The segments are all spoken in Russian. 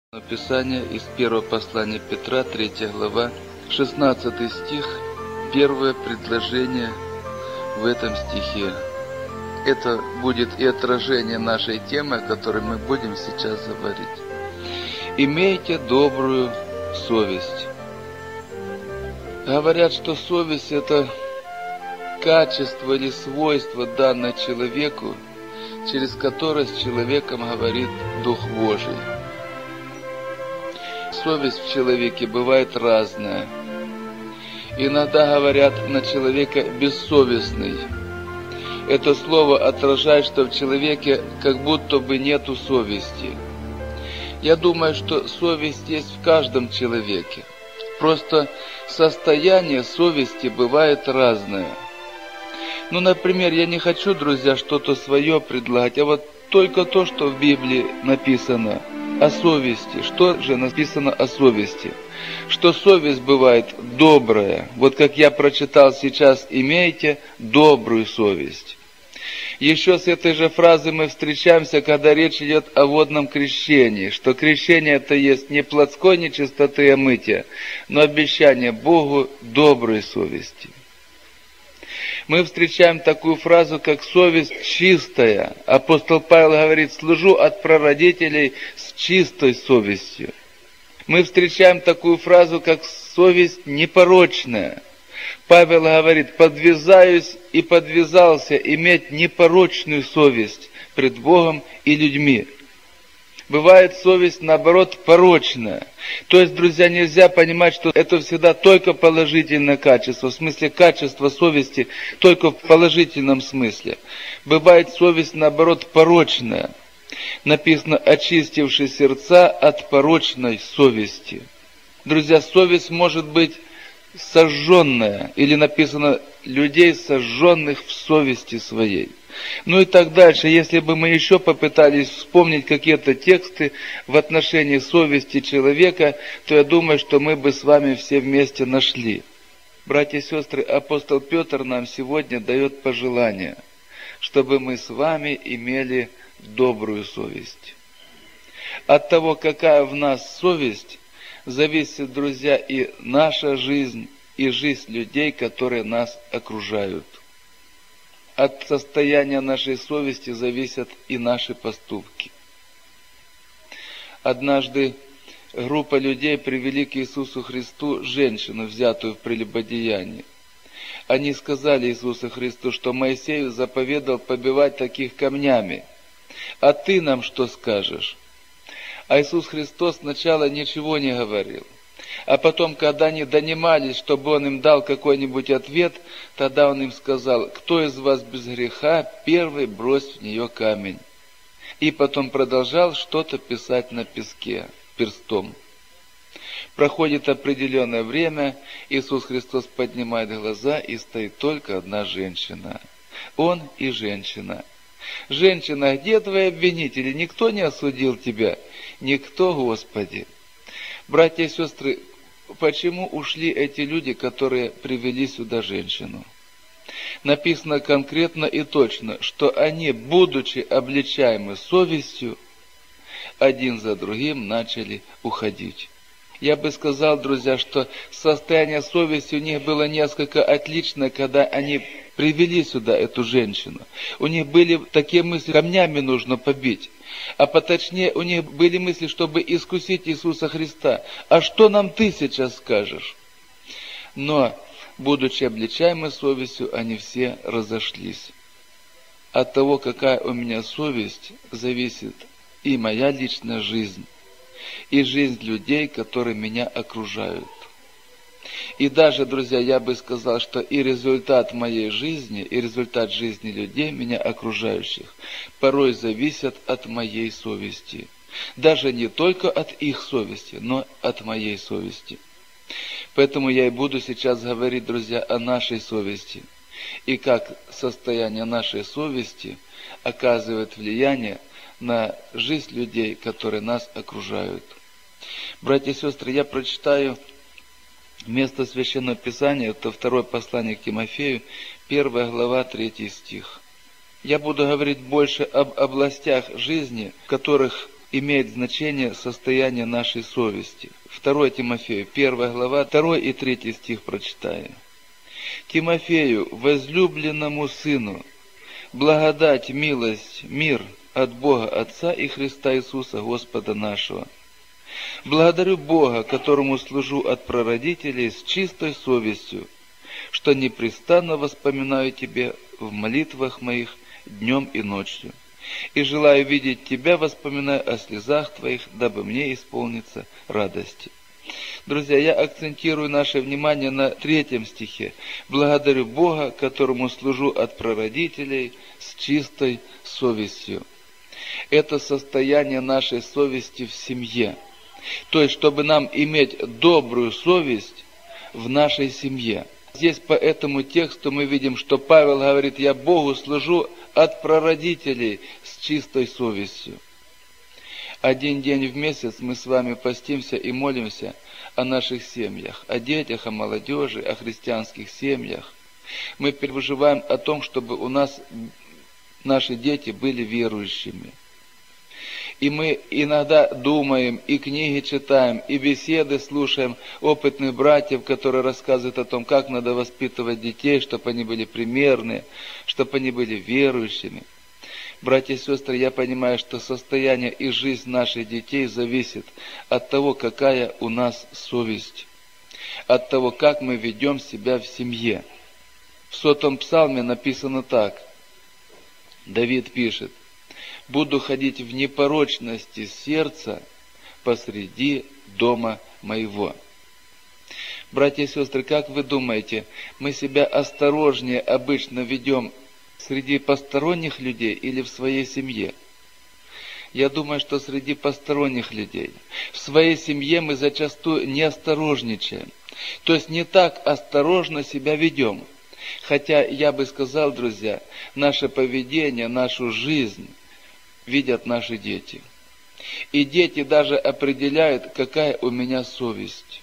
Писание из первого послания Петра, 3 глава, 16 стих, первое предложение в этом стихе. Это будет и отражение нашей темы, о которой мы будем сейчас говорить. Имейте добрую совесть. Говорят, что совесть – это качество или свойство, данное человеку, через которое с человеком говорит Дух Божий. Совесть в человеке бывает разная. Иногда говорят на человека бессовестный. Это слово отражает, что в человеке как будто бы нету совести. Я думаю, что совесть есть в каждом человеке. Просто состояние совести бывает разное. Ну, например, я не хочу, друзья, что-то свое предлагать, а вот только то, что в Библии написано о совести. Что же написано о совести? Что совесть бывает добрая. Вот как я прочитал сейчас, имейте добрую совесть. Еще с этой же фразой мы встречаемся, когда речь идет о водном крещении, что крещение это есть не плотской нечистоты и омытия, но обещание Богу доброй совести. Мы встречаем такую фразу, как совесть чистая. Апостол Павел говорит, служу от прародителей с чистой совестью. Мы встречаем такую фразу, как совесть непорочная. Павел говорит, подвязаюсь и подвязался иметь непорочную совесть пред Богом и людьми. Бывает совесть, наоборот, порочная. То есть, друзья, нельзя понимать, что это всегда только положительное качество. В смысле, качество совести только в положительном смысле. Бывает совесть, наоборот, порочная. Написано, очистивши сердца от порочной совести. Друзья, совесть может быть сожженная. Или написано, людей, сожженных в совести своей. Ну и так дальше. Если бы мы еще попытались вспомнить какие-то тексты в отношении совести человека, то я думаю, что мы бы с вами все вместе нашли. Братья и сестры, апостол Петр нам сегодня дает пожелание, чтобы мы с вами имели добрую совесть. От того, какая в нас совесть, зависит, друзья, и наша жизнь, и жизнь людей, которые нас окружают. От состояния нашей совести зависят и наши поступки. Однажды группа людей привели к Иисусу Христу женщину, взятую в прелюбодеянии. Они сказали Иисусу Христу, что Моисей заповедал побивать таких камнями. А ты нам что скажешь? А Иисус Христос сначала ничего не говорил. А потом, когда они донимались, чтобы Он им дал какой-нибудь ответ, тогда Он им сказал, кто из вас без греха, первый брось в нее камень. И потом продолжал что-то писать на песке перстом. Проходит определенное время, Иисус Христос поднимает глаза, и стоит только одна женщина. Он и женщина. Женщина, где твои обвинители? Никто не осудил тебя? Никто, Господи. Братья и сестры, почему ушли эти люди, которые привели сюда женщину? Написано конкретно и точно, что они, будучи обличаемы совестью, один за другим начали уходить. Я бы сказал, друзья, что состояние совести у них было несколько отличное, когда они привели сюда эту женщину. У них были такие мысли, камнями нужно побить. А поточнее, у них были мысли, чтобы искусить Иисуса Христа. А что нам ты сейчас скажешь? Но, будучи обличаемы совестью, они все разошлись. От того, какая у меня совесть, зависит и моя личная жизнь, и жизнь людей, которые меня окружают. И даже, друзья, я бы сказал, что и результат моей жизни, и результат жизни людей, меня окружающих, порой зависят от моей совести. Даже не только от их совести, но от моей совести. Поэтому я и буду сейчас говорить, друзья, о нашей совести. И как состояние нашей совести оказывает влияние на жизнь людей, которые нас окружают. Братья и сестры, я прочитаю место Священного Писания, это второе послание к Тимофею, 1 глава, 3 стих. Я буду говорить больше об областях жизни, в которых имеет значение состояние нашей совести. 2 Тимофею, 1 глава, 2 и 3 стих прочитаем. Тимофею, возлюбленному сыну, благодать, милость, мир от Бога Отца и Христа Иисуса Господа нашего. Благодарю Бога, которому служу от прародителей с чистой совестью, что непрестанно воспоминаю Тебе в молитвах моих днем и ночью, и желаю видеть Тебя, воспоминая о слезах Твоих, дабы мне исполниться радости. Друзья, я акцентирую наше внимание на 3 стихе. Благодарю Бога, которому служу от прародителей с чистой совестью. Это состояние нашей совести в семье. То есть, чтобы нам иметь добрую совесть в нашей семье. Здесь по этому тексту мы видим, что Павел говорит: я Богу служу от прародителей с чистой совестью. Один день в месяц мы с вами постимся и молимся о наших семьях, о детях, о молодежи, о христианских семьях. Мы переживаем о том, чтобы у нас наши дети были верующими. И мы иногда думаем, и книги читаем, и беседы слушаем опытных братьев, которые рассказывают о том, как надо воспитывать детей, чтобы они были примерные, чтобы они были верующими. Братья и сестры, я понимаю, что состояние и жизнь наших детей зависит от того, какая у нас совесть, от того, как мы ведем себя в семье. В 100-м псалме написано так. Давид пишет: «Буду ходить в непорочности сердца посреди дома моего». Братья и сестры, как вы думаете, мы себя осторожнее обычно ведем среди посторонних людей или в своей семье? Я думаю, что среди посторонних людей. В своей семье мы зачастую не осторожничаем. То есть не так осторожно себя ведем. Хотя, я бы сказал, друзья, наше поведение, нашу жизнь видят наши дети. И дети даже определяют, какая у меня совесть.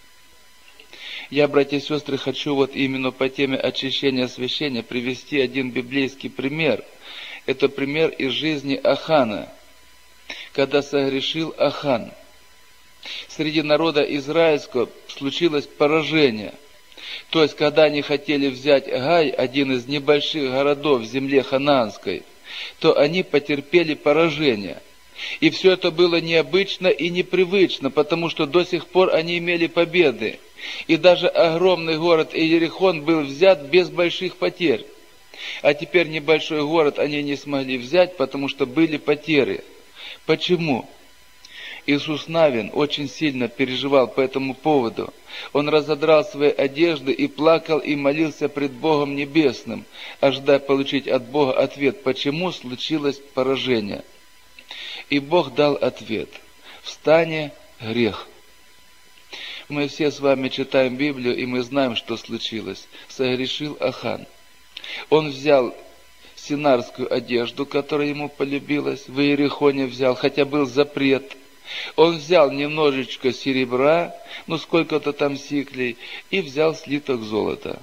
Я, братья и сестры, хочу вот именно по теме очищения и освящения привести один библейский пример. Это пример из жизни Ахана, когда согрешил Ахан. Среди народа израильского случилось поражение. То есть, когда они хотели взять Гай, один из небольших городов в земле ханаанской, то они потерпели поражение. И все это было необычно и непривычно, потому что до сих пор они имели победы. И даже огромный город Иерихон был взят без больших потерь. А теперь небольшой город они не смогли взять, потому что были потери. Почему? Иисус Навин очень сильно переживал по этому поводу. Он разодрал свои одежды и плакал и молился пред Богом Небесным, ожидая получить от Бога ответ, почему случилось поражение. И Бог дал ответ: в стане грех. Мы все с вами читаем Библию, и мы знаем, что случилось. Согрешил Ахан. Он взял синарскую одежду, которая ему полюбилась, в Иерихоне взял, хотя был запрет. Он взял немножечко серебра, сколько-то там сиклей, и взял слиток золота.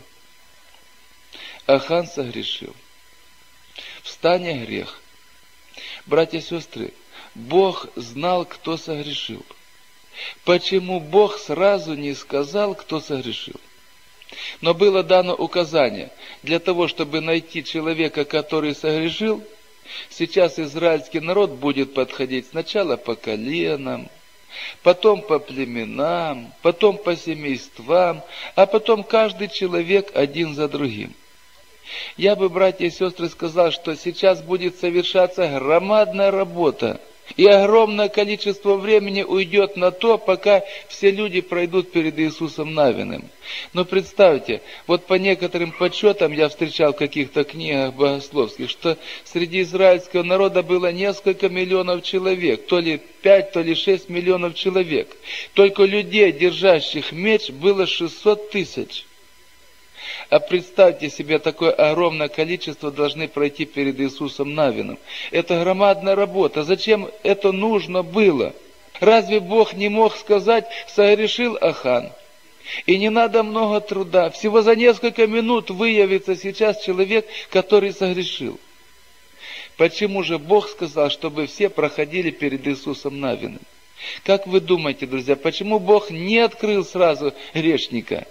Ахан согрешил. В стане грех. Братья и сестры, Бог знал, кто согрешил. Почему Бог сразу не сказал, кто согрешил? Но было дано указание, для того, чтобы найти человека, который согрешил, сейчас израильский народ будет подходить сначала по коленам, потом по племенам, потом по семействам, а потом каждый человек один за другим. Я бы, братья и сестры, сказал, что сейчас будет совершаться громадная работа, и огромное количество времени уйдет на то, пока все люди пройдут перед Иисусом Навиным. Но представьте, вот по некоторым подсчетам я встречал в каких-то книгах богословских, что среди израильского народа было несколько миллионов человек, то ли 5, то ли 6 миллионов человек. Только людей, держащих меч, было 600 тысяч. А представьте себе, такое огромное количество должны пройти перед Иисусом Навином. Это громадная работа. Зачем это нужно было? Разве Бог не мог сказать: согрешил Ахан? И не надо много труда. Всего за несколько минут выявится сейчас человек, который согрешил. Почему же Бог сказал, чтобы все проходили перед Иисусом Навиным? Как вы думаете, друзья, почему Бог не открыл сразу грешника?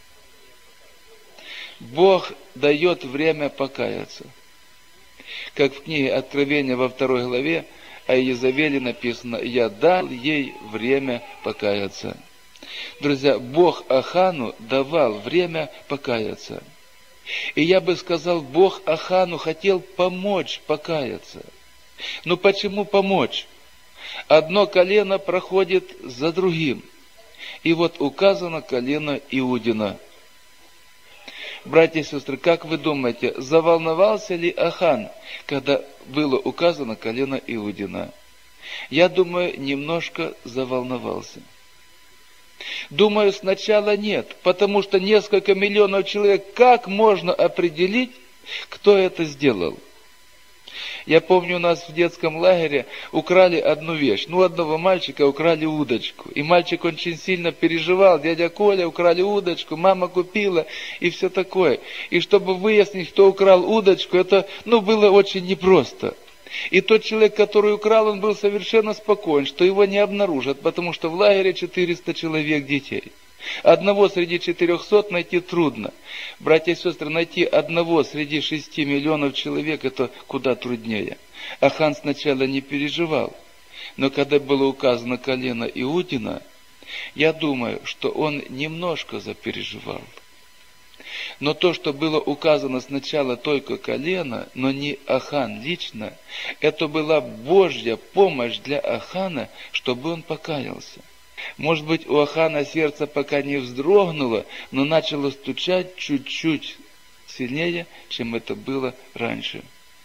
Бог дает время покаяться. Как в книге Откровения во 2 главе о Иезавеле написано: «Я дал ей время покаяться». Друзья, Бог Ахану давал время покаяться. И я бы сказал, Бог Ахану хотел помочь покаяться. Но почему помочь? Одно колено проходит за другим. И вот указано колено Иудина. Братья и сестры, как вы думаете, заволновался ли Ахан, когда было указано колено Иудина? Я думаю, немножко заволновался. Думаю, сначала нет, потому что несколько миллионов человек, как можно определить, кто это сделал? Я помню, у нас в детском лагере украли одну вещь. Одного мальчика украли удочку. И мальчик очень сильно переживал. Дядя Коля, украли удочку, мама купила и все такое. И чтобы выяснить, кто украл удочку, это, было очень непросто. И тот человек, который украл, он был совершенно спокоен, что его не обнаружат, потому что в лагере 400 человек детей. Одного среди 400 найти трудно. Братья и сестры, найти одного среди 6 миллионов человек, это куда труднее. Ахан сначала не переживал, но когда было указано колено Иудина, я думаю, что он немножко запереживал. Но то, что было указано сначала только колено, но не Ахан лично, это была Божья помощь для Ахана, чтобы он покаялся. Может быть, у Ахана сердце пока не вздрогнуло, но начало стучать чуть-чуть сильнее, чем это было раньше.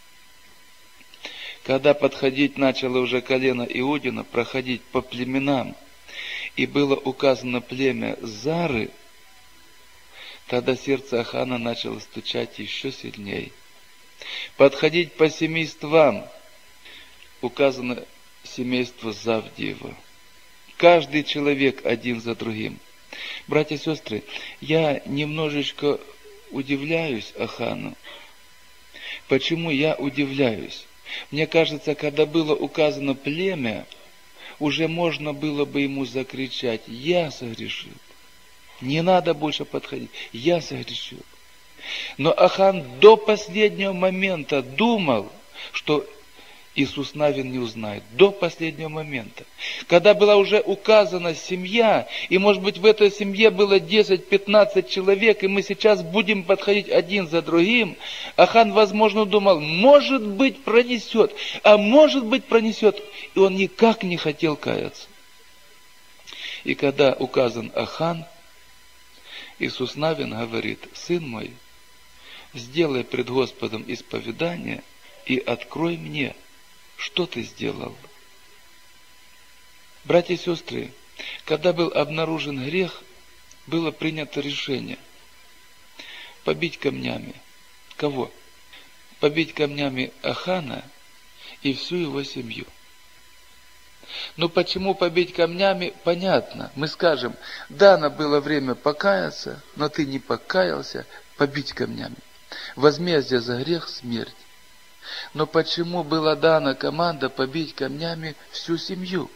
Когда подходить начало уже колено Иудина, проходить по племенам, и было указано племя Зары, тогда сердце Ахана начало стучать еще сильнее. Подходить по семействам, указано семейство Завдиева. Каждый человек один за другим. Братья и сестры, я немножечко удивляюсь Ахану. Почему я удивляюсь? Мне кажется, когда было указано племя, уже можно было бы ему закричать: «Я согрешил». Не надо больше подходить. Я согрешил. Но Ахан до последнего момента думал, что Иисус Навин не узнает. До последнего момента. Когда была уже указана семья, и может быть в этой семье было 10-15 человек, и мы сейчас будем подходить один за другим, Ахан, возможно, думал, может быть пронесет, а может быть пронесет. И он никак не хотел каяться. И когда указан Ахан, Иисус Навин говорит: «Сын мой, сделай пред Господом исповедание и открой мне, что ты сделал». Братья и сестры, когда был обнаружен грех, было принято решение побить камнями. Кого? Побить камнями Ахана и всю его семью. Но почему побить камнями, понятно. Мы скажем: дано было время покаяться, но ты не покаялся, побить камнями. Возмездие за грех — смерть. Но почему была дана команда побить камнями всю семью?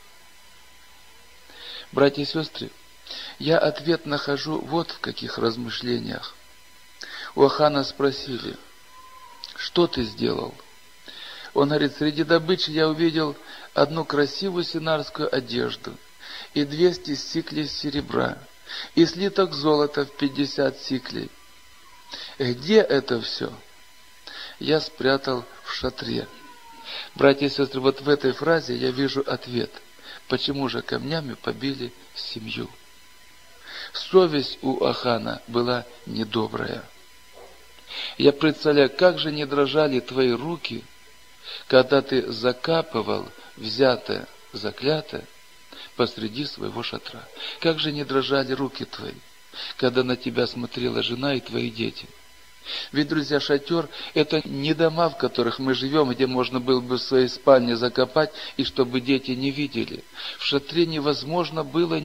Братья и сестры, я ответ нахожу вот в каких размышлениях. У Ахана спросили: что ты сделал? Он говорит: среди добычи я увидел одну красивую синарскую одежду и 200 сиклей серебра, и слиток золота в 50 сиклей. Где это все? Я спрятал в шатре. Братья и сестры, вот в этой фразе я вижу ответ. Почему же камнями побили семью? Совесть у Ахана была недобрая. Я представляю, как же не дрожали твои руки, когда ты закапывал взятое, заклятое посреди своего шатра. Как же не дрожали руки твои, когда на тебя смотрела жена и твои дети. Ведь, друзья, шатер — это не дома, в которых мы живем, где можно было бы в своей спальне закопать, и чтобы дети не видели. В шатре невозможно было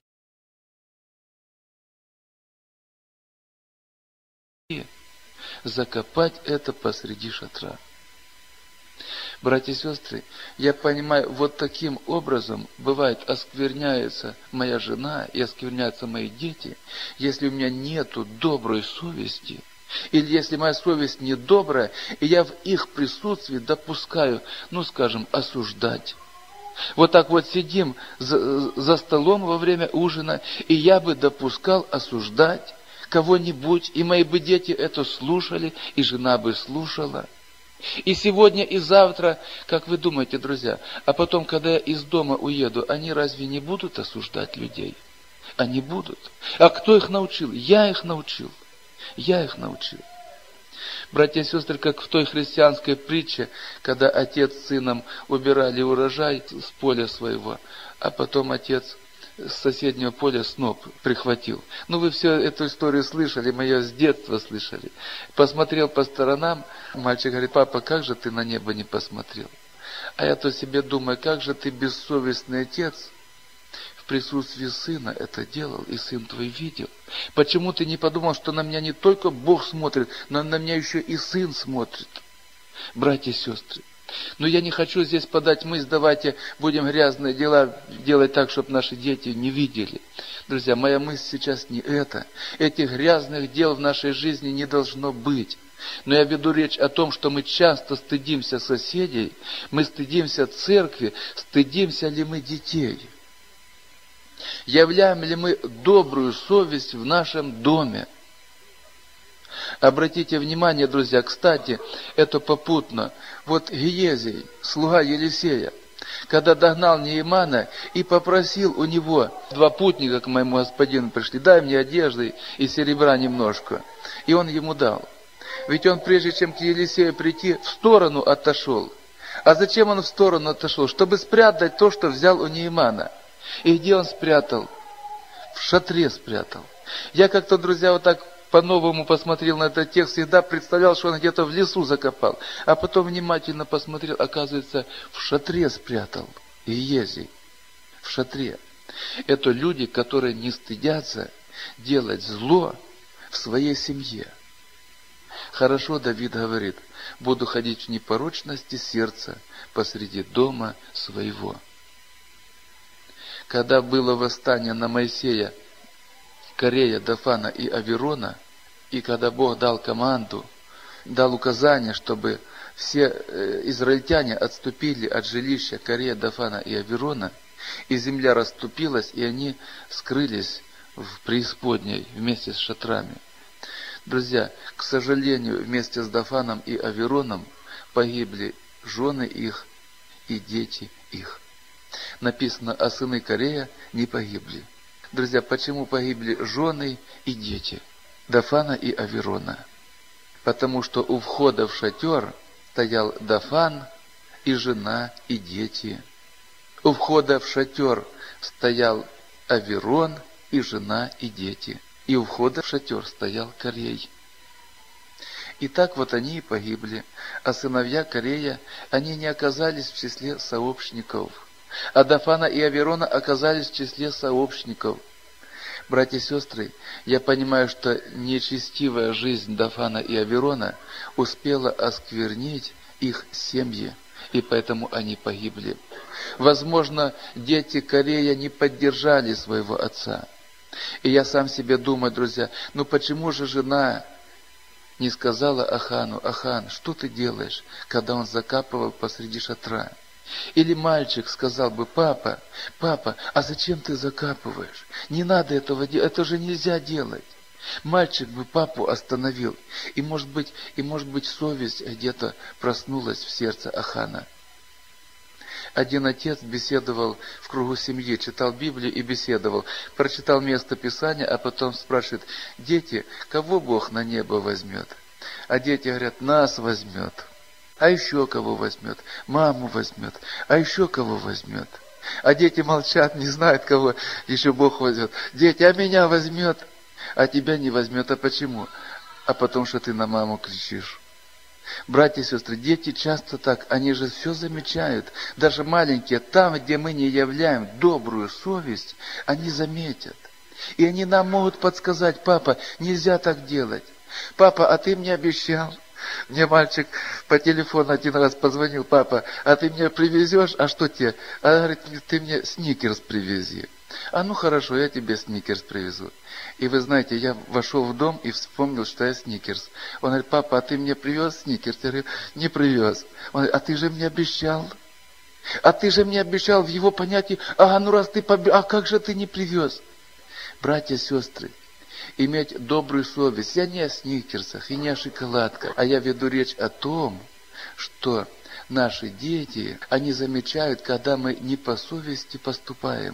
закопать это посреди шатра. Братья и сестры, я понимаю, вот таким образом бывает оскверняется моя жена и оскверняются мои дети, если у меня нету доброй совести, или если моя совесть недобрая, и я в их присутствии допускаю, скажем, осуждать. Вот так вот сидим за столом во время ужина, и я бы допускал осуждать кого-нибудь, и мои бы дети это слушали, и жена бы слушала. И сегодня, и завтра, как вы думаете, друзья, а потом, когда я из дома уеду, они разве не будут осуждать людей? Они будут. А кто их научил? Я их научил. Я их научил. Братья и сестры, как в той христианской притче, когда отец с сыном убирали урожай с поля своего, а потом отец с соседнего поля сноп прихватил. Вы все эту историю слышали, мы ее с детства слышали. Посмотрел по сторонам, мальчик говорит: папа, как же ты на небо не посмотрел? А я то себе думаю, как же ты бессовестный отец в присутствии сына это делал, и сын твой видел. Почему ты не подумал, что на меня не только Бог смотрит, но на меня еще и сын смотрит? Братья и сестры, но я не хочу здесь подать мысль, давайте будем грязные дела делать так, чтобы наши дети не видели. Друзья, моя мысль сейчас не это. Этих грязных дел в нашей жизни не должно быть. Но я веду речь о том, что мы часто стыдимся соседей, мы стыдимся церкви, стыдимся ли мы детей. Являем ли мы добрую совесть в нашем доме? Обратите внимание, друзья, кстати, это попутно. Вот Гиезий, слуга Елисея, когда догнал Неемана и попросил у него, 2 путника к моему господину пришли: дай мне одежды и серебра немножко. И он ему дал. Ведь он, прежде чем к Елисею прийти, в сторону отошел. А зачем он в сторону отошел? Чтобы спрятать то, что взял у Неемана. И где он спрятал? В шатре спрятал. Я как-то, друзья, вот так по-новому посмотрел на этот текст, всегда представлял, что он где-то в лесу закопал. А потом внимательно посмотрел, оказывается, в шатре спрятал. Гиезий. В шатре. Это люди, которые не стыдятся делать зло в своей семье. Хорошо, Давид говорит: буду ходить в непорочности сердца посреди дома своего. Когда было восстание на Моисея, Корея, Дафана и Аверона, и когда Бог дал команду, дал указание, чтобы все израильтяне отступили от жилища Корея, Дафана и Аверона, и земля расступилась, и они скрылись в преисподней вместе с шатрами. Друзья, к сожалению, вместе с Дафаном и Авероном погибли жены их и дети их. Написано: а сыны Корея не погибли. Друзья, почему погибли жены и дети Дафана и Аверона? Потому что у входа в шатер стоял Дафан и жена и дети. У входа в шатер стоял Аверон и жена и дети. И у входа в шатер стоял Корей. И так вот они и погибли. А сыновья Корея, они не оказались в числе сообщников. А Дафана и Аверона оказались в числе сообщников. Братья и сестры, я понимаю, что нечестивая жизнь Дафана и Аверона успела осквернить их семьи, и поэтому они погибли. Возможно, дети Корея не поддержали своего отца. И я сам себе думаю, друзья, почему же жена не сказала Ахану: Ахан, что ты делаешь, когда он закапывал посреди шатра? Или мальчик сказал бы: папа, а зачем ты закапываешь? Не надо этого делать, это же нельзя делать. Мальчик бы папу остановил, и может быть совесть где-то проснулась в сердце Ахана. Один отец беседовал в кругу семьи, читал Библию и беседовал. Прочитал место Писания, а потом спрашивает: дети, кого Бог на небо возьмет? А дети говорят: нас возьмет. А еще кого возьмет? Маму возьмет. А еще кого возьмет? А дети молчат, не знают, кого еще Бог возьмет. Дети: а меня возьмет? А тебя не возьмет. А почему? А потому что ты на маму кричишь. Братья и сестры, дети часто так, они же все замечают. Даже маленькие, там, где мы не являем добрую совесть, они заметят. И они нам могут подсказать: папа, нельзя так делать. Папа, а ты мне обещал. Мне мальчик по телефону один раз позвонил: папа, а ты мне привезешь? А что тебе? А говорит, ты мне сникерс привези. А ну хорошо, я тебе сникерс привезу. И вы знаете, я вошел в дом и вспомнил, что я сникерс. Он говорит: папа, а ты мне привез сникерс? Я говорю: не привез. Он говорит: а ты же мне обещал. А ты же мне обещал, в его понятии: ага, ну раз ты а как же ты не привез? Братья и сестры, иметь добрую совесть. Я не о сникерсах и не о шоколадках, а я веду речь о том, что наши дети, они замечают, когда мы не по совести поступаем.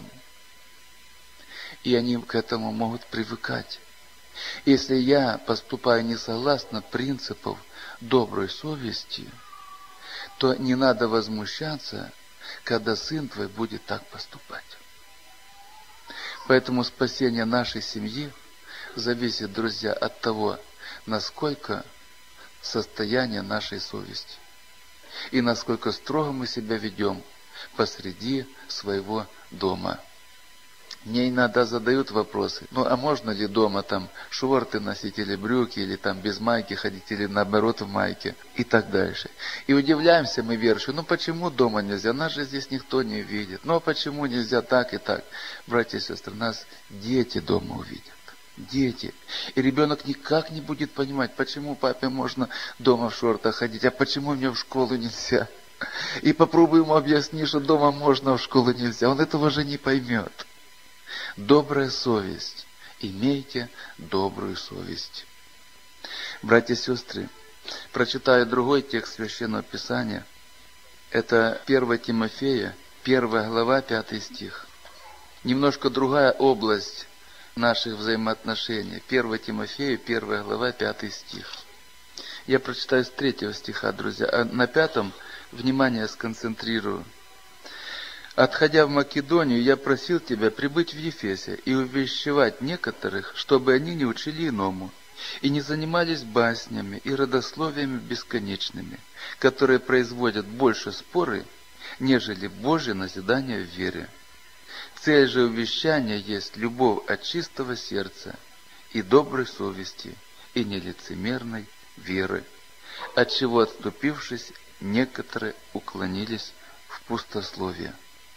И они к этому могут привыкать. Если я поступаю не согласно принципов доброй совести, то не надо возмущаться, когда сын твой будет так поступать. Поэтому спасение нашей семьи зависит, друзья, от того, насколько состояние нашей совести и насколько строго мы себя ведем посреди своего дома. Мне иногда задают вопросы: ну а можно ли дома там шорты носить или брюки, или там без майки ходить, или наоборот в майке и так дальше. И удивляемся мы верующие: ну почему дома нельзя? Нас же здесь никто не видит. Ну а почему нельзя так и так? Братья и сестры, нас дети дома увидят. Дети. И ребенок никак не будет понимать, почему папе можно дома в шортах ходить, а почему мне в школу нельзя. И попробуй ему объяснить, что дома можно, а в школу нельзя. Он этого же не поймет. Добрая совесть. Имейте добрую совесть. Братья и сестры, прочитаю другой текст Священного Писания. Это 1 Тимофея, 1 глава, 5 стих. Немножко другая область наших взаимоотношений. 1 Тимофея, 1 глава, 5 стих. Я прочитаю с 3 стиха, друзья, а на 5 внимание сконцентрирую. «Отходя в Македонию, я просил тебя прибыть в Ефесе и увещевать некоторых, чтобы они не учили иному, и не занимались баснями и родословиями бесконечными, которые производят больше споры, нежели Божье назидание в вере. Цель же увещания есть любовь от чистого сердца и доброй совести, и нелицемерной веры, от чего отступившись, некоторые уклонились в пустословие».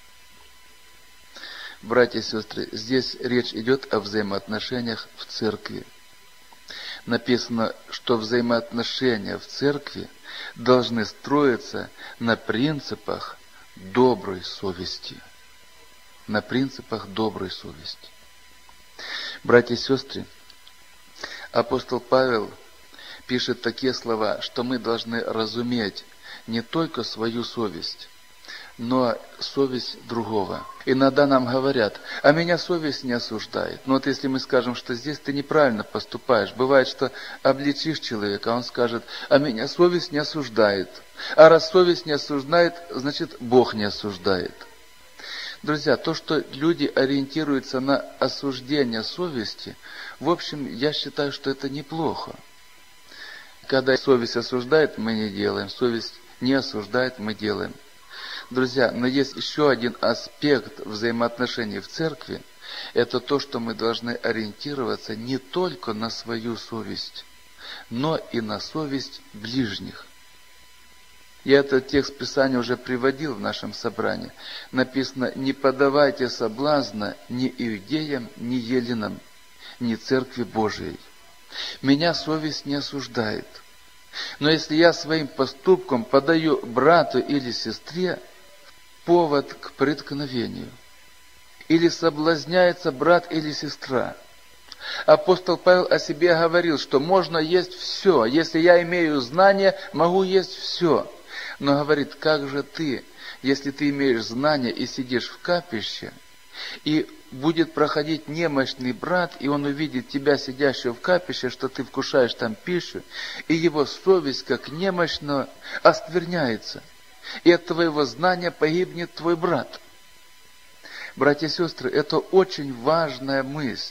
Братья и сестры, здесь речь идет о взаимоотношениях в церкви. Написано, что взаимоотношения в церкви должны строиться на принципах доброй совести. На принципах доброй совести. Братья и сестры, апостол Павел пишет такие слова, что мы должны разуметь не только свою совесть, но совесть другого. Иногда нам говорят: а меня совесть не осуждает. Но вот если мы скажем, что здесь ты неправильно поступаешь, бывает, что обличишь человека, а он скажет: а меня совесть не осуждает. А раз совесть не осуждает, значит Бог не осуждает. Друзья, то, что люди ориентируются на осуждение совести, в общем, я считаю, что это неплохо. Когда совесть осуждает, мы не делаем. Совесть не осуждает, мы делаем. Друзья, но есть еще один аспект взаимоотношений в церкви. Это то, что мы должны ориентироваться не только на свою совесть, но и на совесть ближних. Я этот текст Писания уже приводил в нашем собрании. Написано: «Не подавайте соблазна ни иудеям, ни еленам, ни церкви Божией». Меня совесть не осуждает. Но если я своим поступком подаю брату или сестре повод к преткновению, или соблазняется брат или сестра. Апостол Павел о себе говорил, что можно есть все. Если я имею знания, могу есть все. Но говорит: как же ты, если ты имеешь знания и сидишь в капище, и будет проходить немощный брат, и он увидит тебя, сидящего в капище, что ты вкушаешь там пищу, и его совесть, как немощного, оскверняется. И от твоего знания погибнет твой брат. Братья и сестры, это очень важная мысль,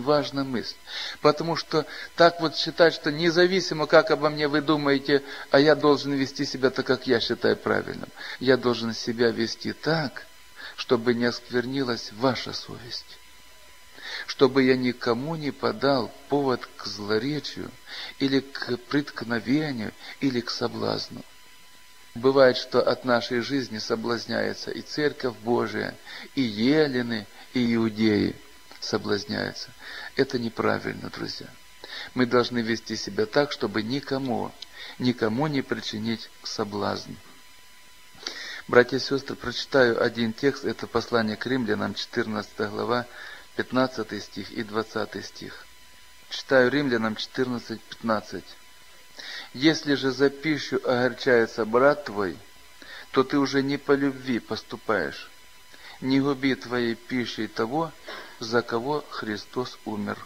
потому что так вот считать, что независимо, как обо мне вы думаете, а я должен вести себя так, как я считаю правильным. Я должен себя вести так, чтобы не осквернилась ваша совесть. чтобы я никому не подал повод к злоречию, или к преткновению, или к соблазну. Бывает, что от нашей жизни соблазняется и Церковь Божия, и елены, и иудеи соблазняются. Это неправильно, друзья. Мы должны вести себя так, чтобы никому не причинить соблазн. Братья и сестры, прочитаю один текст, это послание к Римлянам, 14 глава, 15 стих и 20 стих. Читаю Римлянам 14:15. «Если же за пищу огорчается брат твой, то ты уже не по любви поступаешь. Не губи твоей пищей того, за кого Христос умер».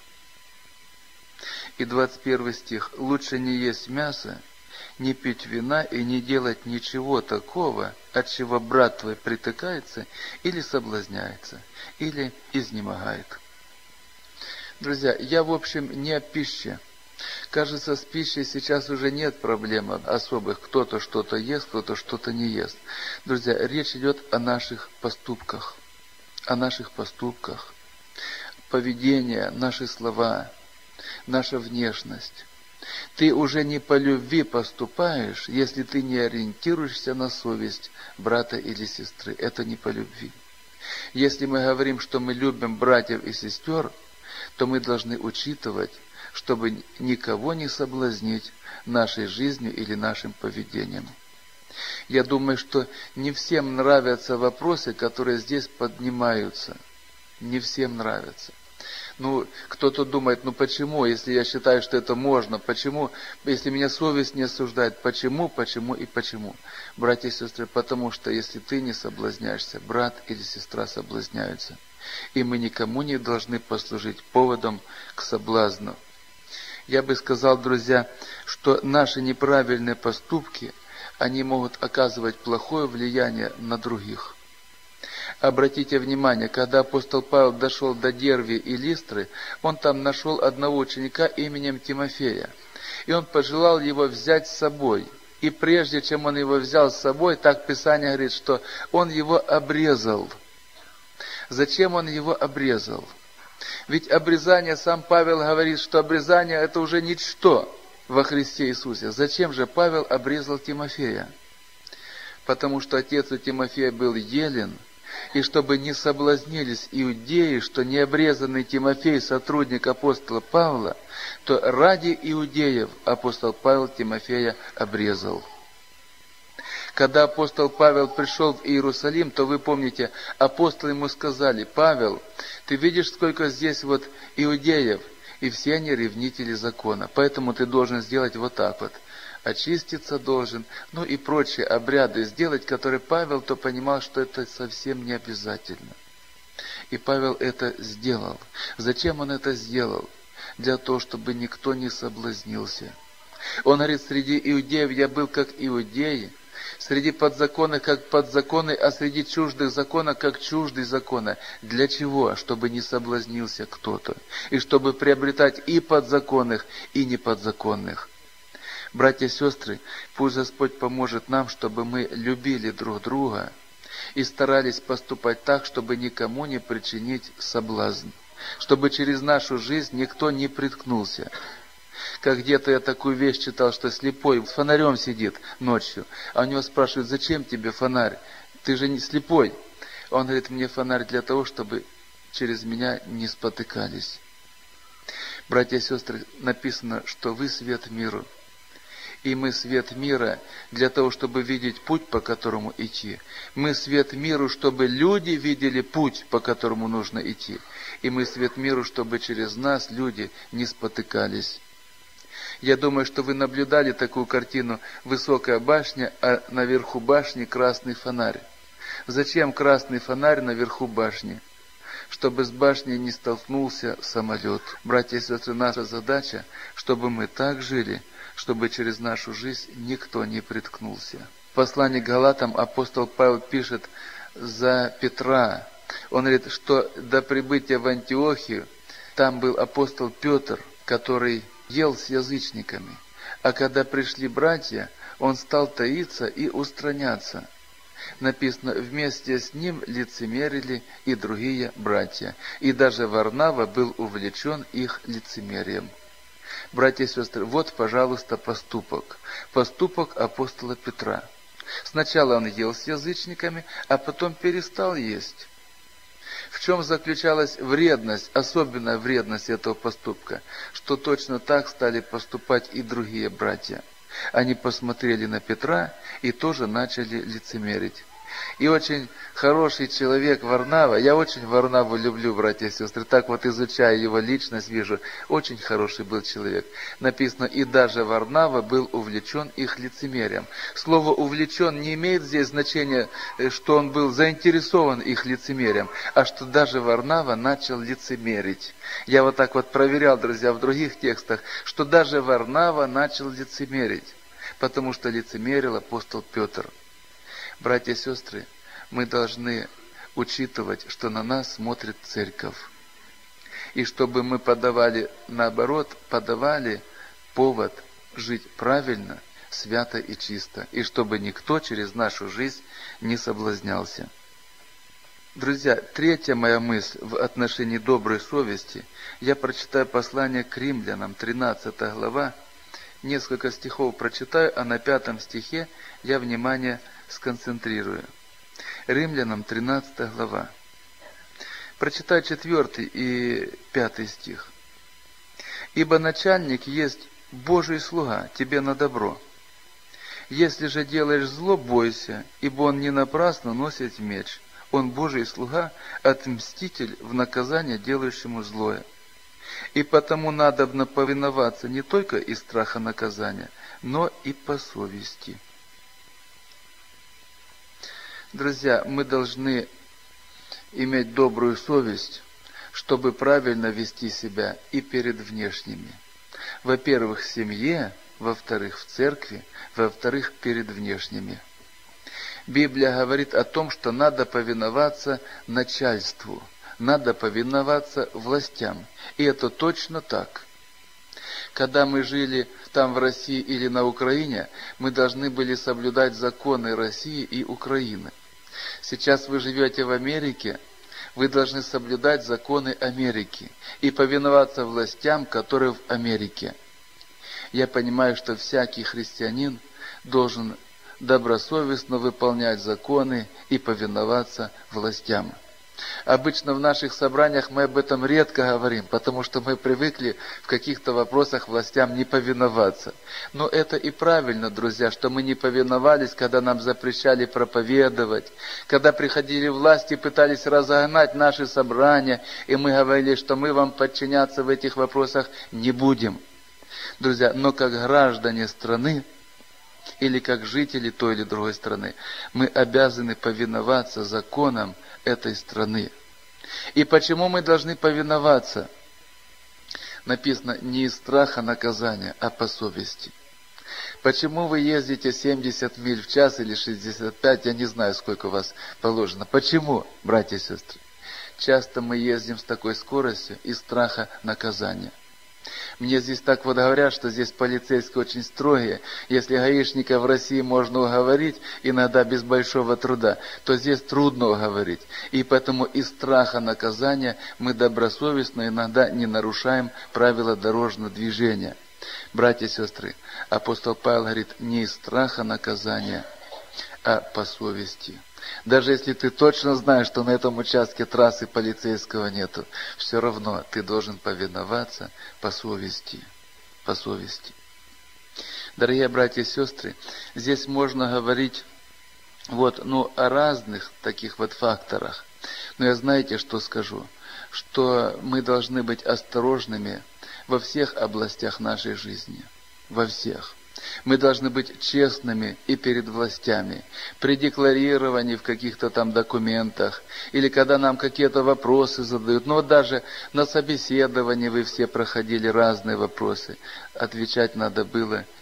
И 21 стих. «Лучше не есть мясо, не пить вина и не делать ничего такого, от чего брат твой притыкается или соблазняется, или изнемогает». Друзья, я в общем не о пище. Кажется, с пищей сейчас уже нет проблем особых. Кто-то что-то ест, кто-то что-то не ест. Друзья, речь идет о наших поступках. О наших поступках. Поведение, наши слова, наша внешность. Ты уже не по любви поступаешь, если ты не ориентируешься на совесть брата или сестры. Это не по любви. Если мы говорим, что мы любим братьев и сестер, то мы должны учитывать, чтобы никого не соблазнить нашей жизнью или нашим поведением. Я думаю, что не всем нравятся вопросы, которые здесь поднимаются. Не всем нравятся. Кто-то думает, почему, если я считаю, что это можно, почему, если меня совесть не осуждает, почему. Братья и сестры, потому что если ты не соблазняешься, брат или сестра соблазняются. И мы никому не должны послужить поводом к соблазну. Я бы сказал, друзья, что наши неправильные поступки, они могут оказывать плохое влияние на других. Обратите внимание, когда апостол Павел дошел до Дервии и Листры, он там нашел одного ученика именем Тимофея. И он пожелал его взять с собой. И прежде чем он его взял с собой, так Писание говорит, что он его обрезал. Зачем он его обрезал? Ведь обрезание, сам Павел говорит, что обрезание это уже ничто во Христе Иисусе. Зачем же Павел обрезал Тимофея? Потому что отец у Тимофея был елен, и чтобы не соблазнились иудеи, что необрезанный Тимофей сотрудник апостола Павла, то ради иудеев апостол Павел Тимофея обрезал. Когда апостол Павел пришел в Иерусалим, то вы помните, апостолы ему сказали: «Павел, ты видишь, сколько здесь иудеев, и все они ревнители закона, поэтому ты должен сделать вот так вот. Очиститься должен, и прочие обряды сделать, которые Павел то понимал, что это совсем не обязательно». И Павел это сделал. Зачем он это сделал? Для того, чтобы никто не соблазнился. Он говорит, среди иудеев я был как иудеи, среди подзаконных как подзаконный, а среди чуждых закона как чуждый закона. Для чего? Чтобы не соблазнился кто-то. И чтобы приобретать и подзаконных, и неподзаконных. Братья и сестры, пусть Господь поможет нам, чтобы мы любили друг друга и старались поступать так, чтобы никому не причинить соблазн, чтобы через нашу жизнь никто не приткнулся. Как где-то я такую вещь читал, что слепой с фонарем сидит ночью, а у него спрашивают: «Зачем тебе фонарь? Ты же не слепой». Он говорит: «Мне фонарь для того, чтобы через меня не спотыкались». Братья и сестры, написано, что вы свет миру. И мы свет мира для того, чтобы видеть путь, по которому идти. Мы свет миру, чтобы люди видели путь, по которому нужно идти. И мы свет миру, чтобы через нас люди не спотыкались. Я думаю, что вы наблюдали такую картину: высокая башня, а наверху башни красный фонарь. Зачем красный фонарь наверху башни? Чтобы с башней не столкнулся самолет. Братья и сестры, наша задача, чтобы мы так жили, чтобы через нашу жизнь никто не приткнулся. В послании к Галатам апостол Павел пишет за Петра. Он говорит, что до прибытия в Антиохию там был апостол Петр, который ел с язычниками. А когда пришли братья, он стал таиться и устраняться. Написано, вместе с ним лицемерили и другие братья, и даже Варнава был увлечен их лицемерием. Братья и сестры, вот, пожалуйста, поступок апостола Петра. Сначала он ел с язычниками, а потом перестал есть. В чем заключалась вредность, особенная вредность этого поступка? Что точно так стали поступать и другие братья. Они посмотрели на Петра и тоже начали лицемерить. И очень хороший человек Варнава, я очень Варнаву люблю, братья и сестры, так вот изучая его личность, вижу, очень хороший был человек. Написано, и даже Варнава был увлечен их лицемерием. Слово «увлечен» не имеет здесь значения, что он был заинтересован их лицемерием, а что даже Варнава начал лицемерить. Я вот так вот проверял, друзья, в других текстах, что даже Варнава начал лицемерить, потому что лицемерил апостол Петр. Братья и сестры, мы должны учитывать, что на нас смотрит церковь. И чтобы мы подавали повод жить правильно, свято и чисто. И чтобы никто через нашу жизнь не соблазнялся. Друзья, третья моя мысль в отношении доброй совести. Я прочитаю послание к римлянам, 13 глава. Несколько стихов прочитаю, а на 5 стихе я внимание сконцентрирую. Римлянам 13 глава. Прочитаю 4 и 5 стих. «Ибо начальник есть Божий слуга тебе на добро. Если же делаешь зло, бойся, ибо он не напрасно носит меч. Он Божий слуга, отмститель в наказание делающему злое. И потому надобно повиноваться не только из страха наказания, но и по совести». Друзья, мы должны иметь добрую совесть, чтобы правильно вести себя и перед внешними. Во-первых, в семье, во-вторых, в церкви, во-вторых, перед внешними. Библия говорит о том, что надо повиноваться начальству, надо повиноваться властям. И это точно так. Когда мы жили там в России или на Украине, мы должны были соблюдать законы России и Украины. Сейчас вы живете в Америке, вы должны соблюдать законы Америки и повиноваться властям, которые в Америке. Я понимаю, что всякий христианин должен добросовестно выполнять законы и повиноваться властям. Обычно в наших собраниях мы об этом редко говорим, потому что мы привыкли в каких-то вопросах властям не повиноваться. Но это и правильно, друзья, что мы не повиновались, когда нам запрещали проповедовать, когда приходили власти и пытались разогнать наши собрания, и мы говорили, что мы вам подчиняться в этих вопросах не будем. Друзья, но как граждане страны, или как жители той или другой страны, мы обязаны повиноваться законам этой страны. И почему мы должны повиноваться? Написано, не из страха наказания, а по совести. Почему вы ездите 70 миль в час или 65, я не знаю, сколько у вас положено. Почему, братья и сестры? Часто мы ездим с такой скоростью из страха наказания. Мне здесь так вот говорят, что здесь полицейские очень строгие. Если гаишника в России можно уговорить, иногда без большого труда, то здесь трудно уговорить. И поэтому из страха наказания мы добросовестно иногда не нарушаем правила дорожного движения. Братья и сестры, апостол Павел говорит, не из страха наказания, а по совести. Даже если ты точно знаешь, что на этом участке трассы полицейского нету, все равно ты должен повиноваться по совести. По совести. Дорогие братья и сестры, здесь можно говорить о разных таких вот факторах. Но я знаете, что скажу? Что мы должны быть осторожными во всех областях нашей жизни. Во всех. Мы должны быть честными и перед властями, при декларировании в каких-то там документах, или когда нам какие-то вопросы задают. Но даже на собеседовании вы все проходили разные вопросы. Отвечать надо было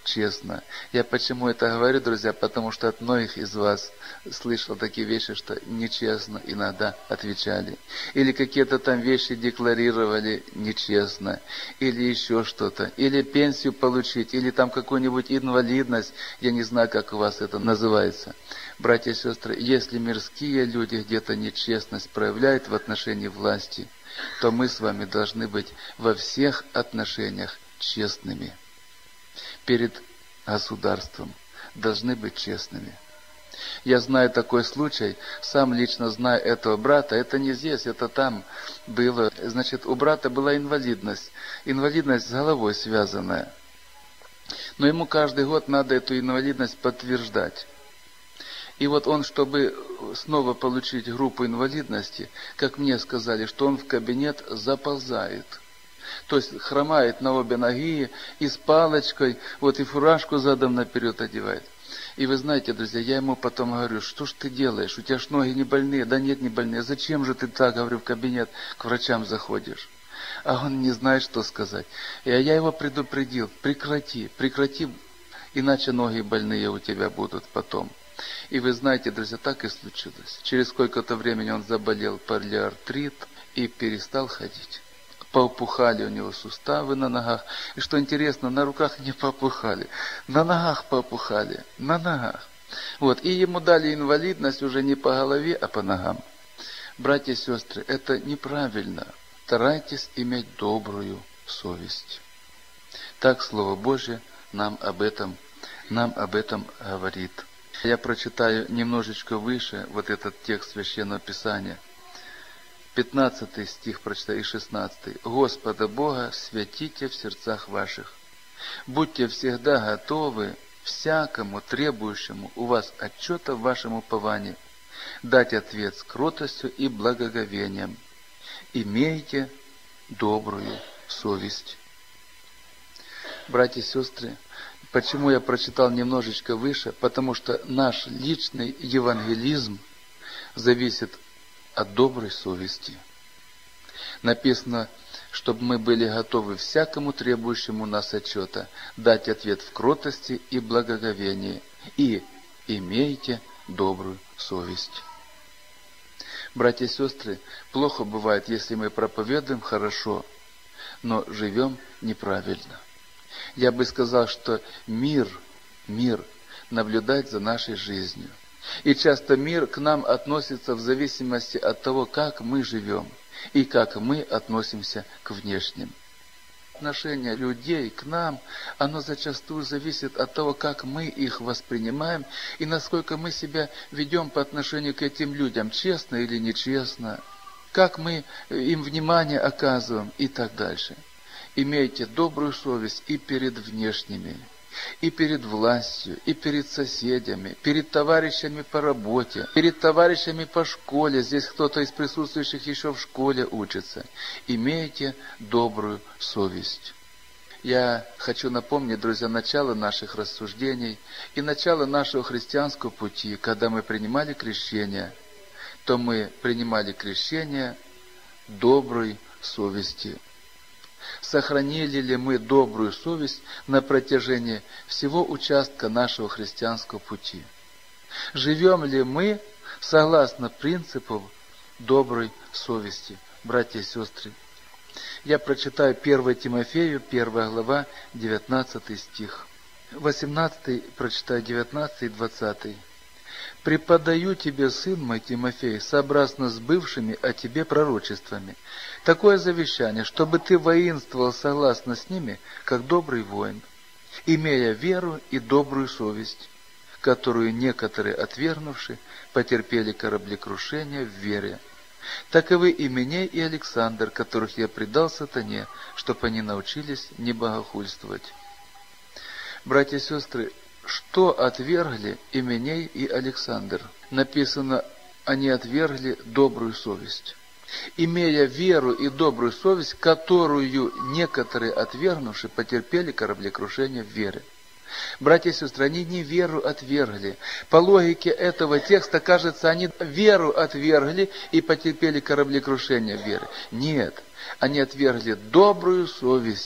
честно. Я почему это говорю, друзья? Потому что от многих из вас слышал такие вещи, что нечестно иногда отвечали. Или какие-то там вещи декларировали нечестно. Или еще что-то. Или пенсию получить. Или там какую-нибудь инвалидность. Я не знаю, как у вас это называется. Братья и сестры, если мирские люди где-то нечестность проявляют в отношении власти, то мы с вами должны быть во всех отношениях честными. Перед государством должны быть честными. Я знаю такой случай, сам лично знаю этого брата, это не здесь, это там было. Значит, у брата была инвалидность с головой связанная. Но ему каждый год надо эту инвалидность подтверждать. И вот он, чтобы снова получить группу инвалидности, как мне сказали, что он в кабинет заползает. То есть хромает на обе ноги и с палочкой, вот и фуражку задом наперед одевает. И вы знаете, друзья, я ему потом говорю, что ж ты делаешь, у тебя ж ноги не больные? Да нет, не больные. Зачем же ты так, говорю, в кабинет к врачам заходишь? А он не знает, что сказать. И я его предупредил, прекрати, иначе ноги больные у тебя будут потом. И вы знаете, друзья, так и случилось. Через сколько-то времени он заболел полиартрит и перестал ходить. Поопухали у него суставы на ногах. И что интересно, на руках не поопухали, на ногах поопухали, на ногах. Вот, и ему дали инвалидность уже не по голове, а по ногам. Братья и сестры, это неправильно. Старайтесь иметь добрую совесть. Так Слово Божье нам об этом говорит. Я прочитаю немножечко выше вот этот текст Священного Писания. 15 стих прочитаю и 16. «Господа Бога святите в сердцах ваших. Будьте всегда готовы всякому требующему у вас отчета в вашем уповании дать ответ с кротостью и благоговением. Имейте добрую совесть». Братья и сестры, почему я прочитал немножечко выше? Потому что наш личный евангелизм зависит от доброй совести. Написано, чтобы мы были готовы всякому требующему нас отчета дать ответ в кротости и благоговении. И имейте добрую совесть. Братья и сестры, плохо бывает, если мы проповедуем хорошо, но живем неправильно. Я бы сказал, что мир наблюдает за нашей жизнью. И часто мир к нам относится в зависимости от того, как мы живем и как мы относимся к внешним. Отношение людей к нам, оно зачастую зависит от того, как мы их воспринимаем и насколько мы себя ведем по отношению к этим людям, честно или нечестно, как мы им внимание оказываем и так дальше. Имейте добрую совесть и перед внешними, и перед властью, и перед соседями, перед товарищами по работе, перед товарищами по школе. Здесь кто-то из присутствующих еще в школе учится. Имейте добрую совесть. Я хочу напомнить, друзья, начало наших рассуждений и начало нашего христианского пути. Когда мы принимали крещение, то мы принимали крещение доброй совести. Сохранили ли мы добрую совесть на протяжении всего участка нашего христианского пути? Живем ли мы согласно принципу доброй совести, братья и сестры? Я прочитаю 1 Тимофею, 1 глава, 19 стих. 18 прочитаю 19 и 20. «Преподаю тебе, сын мой Тимофей, сообразно с бывшими о тебе пророчествами, такое завещание, чтобы ты воинствовал согласно с ними, как добрый воин, имея веру и добрую совесть, которую некоторые, отвергнувши, потерпели кораблекрушение в вере. Таковы Именей и Александр, которых я предал сатане, чтоб они научились не богохульствовать». Братья и сестры, что отвергли Именей и Александр? Написано, они отвергли добрую совесть. Имея веру и добрую совесть, которую некоторые, отвергнувши, потерпели кораблекрушение в вере. Братья и сестры, они не веру отвергли. По логике этого текста, кажется, они веру отвергли и потерпели кораблекрушение в вере. Нет, они отвергли добрую совесть,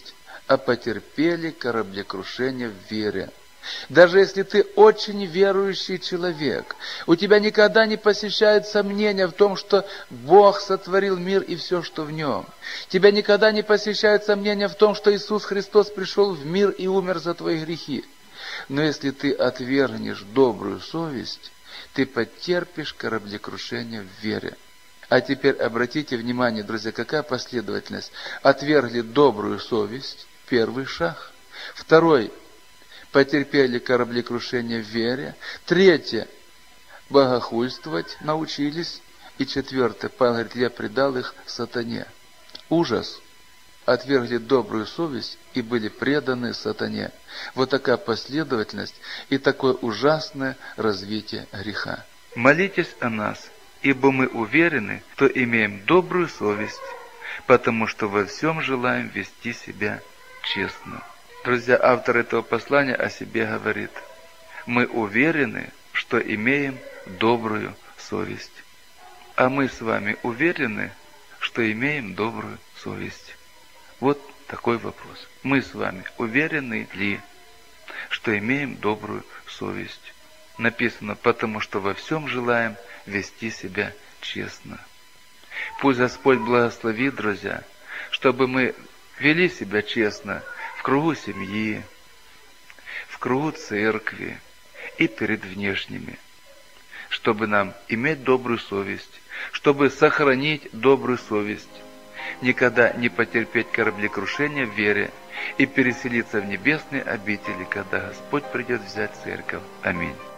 а потерпели кораблекрушение в вере. Даже если ты очень верующий человек, у тебя никогда не посещает сомнения в том, что Бог сотворил мир и все, что в нем. Тебя никогда не посещает сомнения в том, что Иисус Христос пришел в мир и умер за твои грехи. Но если ты отвергнешь добрую совесть, ты потерпишь кораблекрушение в вере. А теперь обратите внимание, друзья, какая последовательность. Отвергли добрую совесть, первый шаг. Второй, потерпели кораблекрушение в вере. Третье, богохульствовать научились. И четвертое, Павел говорит, я предал их сатане. Ужас. Отвергли добрую совесть и были преданы сатане. Вот такая последовательность и такое ужасное развитие греха. Молитесь о нас, ибо мы уверены, что имеем добрую совесть, потому что во всем желаем вести себя честно. Друзья, автор этого послания о себе говорит: мы уверены, что имеем добрую совесть. А мы с вами уверены, что имеем добрую совесть? Вот такой вопрос. Мы с вами уверены ли, что имеем добрую совесть? Написано, потому что во всем желаем вести себя честно. Пусть Господь благословит, друзья, чтобы мы вели себя честно в кругу семьи, в кругу церкви и перед внешними, чтобы нам иметь добрую совесть, чтобы сохранить добрую совесть, никогда не потерпеть кораблекрушение в вере и переселиться в небесные обители, когда Господь придет взять церковь. Аминь.